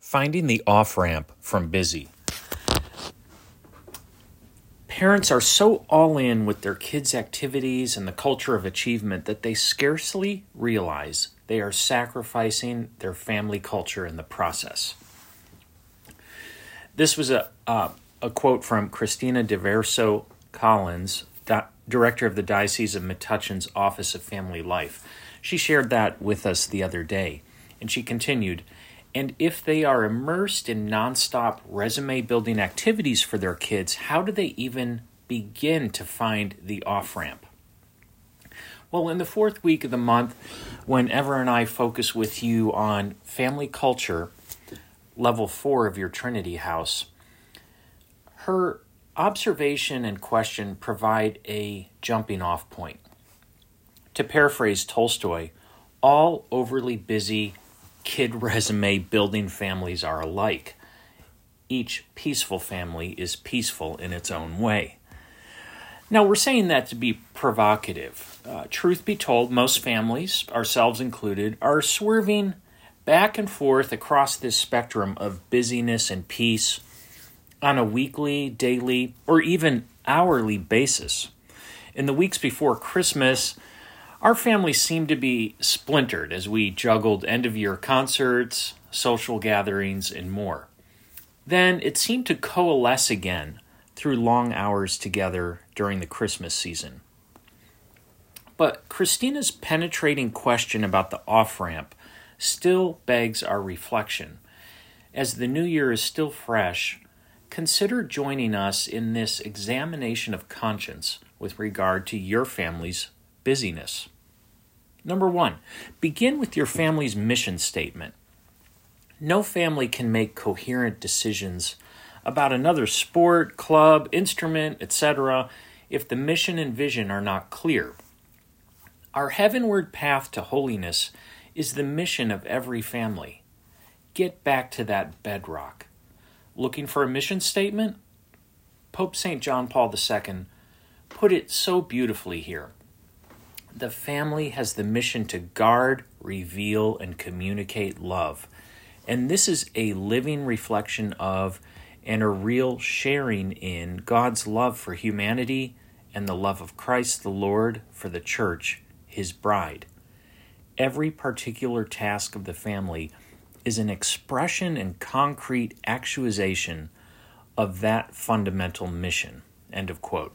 Finding the off-ramp from busy. Parents are so all in with their kids' activities and the culture of achievement that they scarcely realize they are sacrificing their family culture in the process. This was a quote from Christina DeVerso Collins, director of the Diocese of Metuchen's Office of Family Life. She shared that with us the other day, and she continued, "And if they are immersed in nonstop resume-building activities for their kids, how do they even begin to find the off-ramp?" Well, in the fourth week of the month, when Ever and I focus with you on family culture, level 4 of your Trinity House, her observation and question provide a jumping-off point. To paraphrase Tolstoy, all overly busy kid resume building families are alike. Each peaceful family is peaceful in its own way. Now, we're saying that to be provocative. Truth be told, most families, ourselves included, are swerving back and forth across this spectrum of busyness and peace on a weekly, daily, or even hourly basis. In the weeks before Christmas, our family seemed to be splintered as we juggled end-of-year concerts, social gatherings, and more. Then it seemed to coalesce again through long hours together during the Christmas season. But Christina's penetrating question about the off-ramp still begs our reflection. As the new year is still fresh, consider joining us in this examination of conscience with regard to your family's busyness. Number 1, begin with your family's mission statement. No family can make coherent decisions about another sport, club, instrument, etc. if the mission and vision are not clear. Our heavenward path to holiness is the mission of every family. Get back to that bedrock. Looking for a mission statement? Pope St. John Paul II put it so beautifully here. The family has the mission to guard, reveal, and communicate love. And this is a living reflection of and a real sharing in God's love for humanity and the love of Christ the Lord for the church, his bride. Every particular task of the family is an expression and concrete actualization of that fundamental mission. End of quote.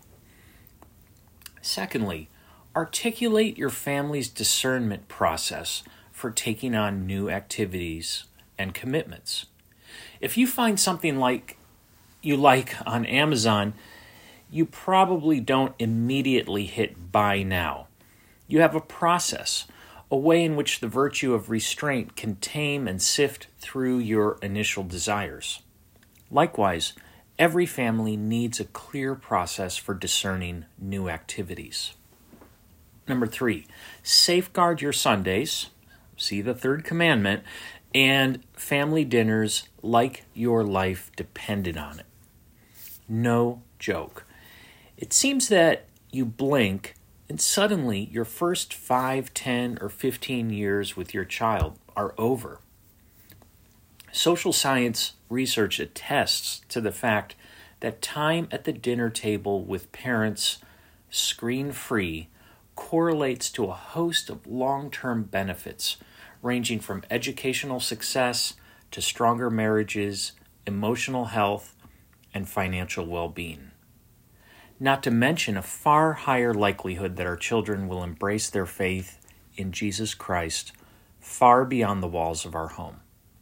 Secondly, articulate your family's discernment process for taking on new activities and commitments. If you find something you like on Amazon, you probably don't immediately hit buy now. You have a process, a way in which the virtue of restraint can tame and sift through your initial desires. Likewise, every family needs a clear process for discerning new activities. Number 3, safeguard your Sundays, see the third commandment, and family dinners like your life depended on it. No joke. It seems that you blink and suddenly your first 5, 10, or 15 years with your child are over. Social science research attests to the fact that time at the dinner table with parents screen-free correlates to a host of long-term benefits, ranging from educational success to stronger marriages, emotional health, and financial well-being. Not to mention a far higher likelihood that our children will embrace their faith in Jesus Christ far beyond the walls of our home.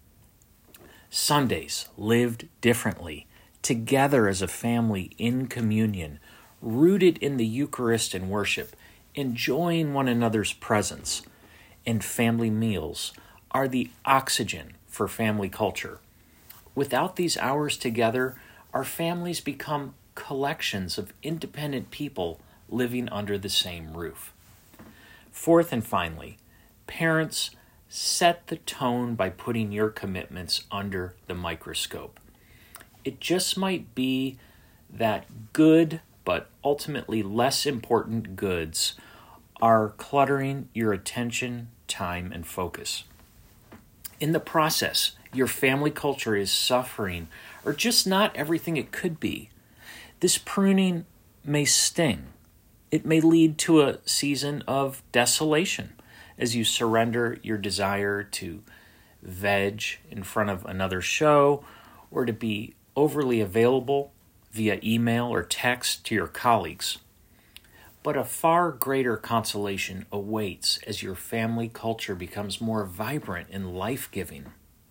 Sundays lived differently, together as a family in communion, rooted in the Eucharist and worship, enjoying one another's presence, and family meals are the oxygen for family culture. Without these hours together, our families become collections of independent people living under the same roof. Fourth and finally, parents, set the tone by putting your commitments under the microscope. It just might be that good but ultimately less important goods are cluttering your attention, time, and focus. In the process, your family culture is suffering or just not everything it could be. This pruning may sting. It may lead to a season of desolation as you surrender your desire to veg in front of another show or to be overly available via email or text to your colleagues. But a far greater consolation awaits as your family culture becomes more vibrant and life-giving.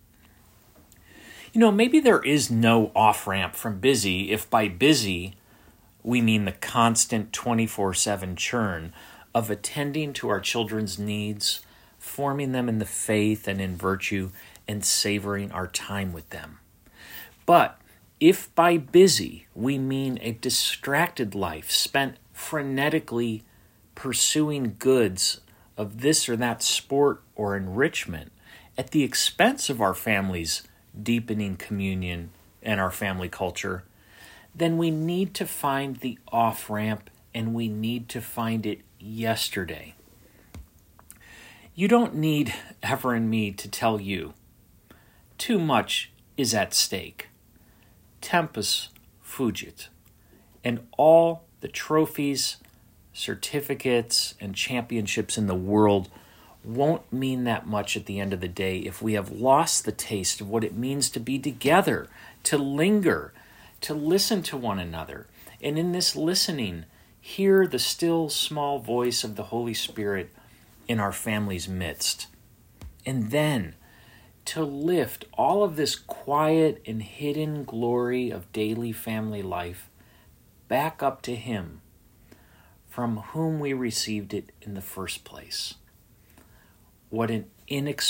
Maybe there is no off-ramp from busy if by busy we mean the constant 24/7 churn of attending to our children's needs, forming them in the faith and in virtue, and savoring our time with them. But if by busy we mean a distracted life spent frenetically pursuing goods of this or that sport or enrichment at the expense of our family's deepening communion and our family culture, then we need to find the off-ramp, and we need to find it yesterday. You don't need Ever and me to tell you. Too much is at stake. Tempus fugit. And all the trophies, certificates, and championships in the world won't mean that much at the end of the day if we have lost the taste of what it means to be together, to linger, to listen to one another. And in this listening, hear the still small voice of the Holy Spirit in our family's midst. And then to lift all of this quiet and hidden glory of daily family life back up to Him, from whom we received it in the first place. What an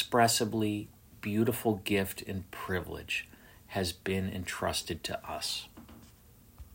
inexpressibly beautiful gift and privilege has been entrusted to us.